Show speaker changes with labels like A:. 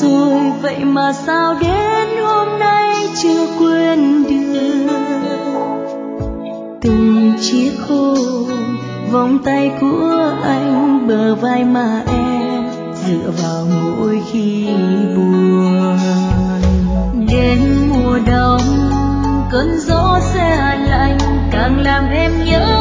A: rồi vậy mà sao đến hôm nay chưa quên được. Từng chiếc hôn vòng tay của anh, bờ vai mà em dựa vào mỗi khi buồn. Đến mùa đông cơn gió se lạnh càng làm em nhớ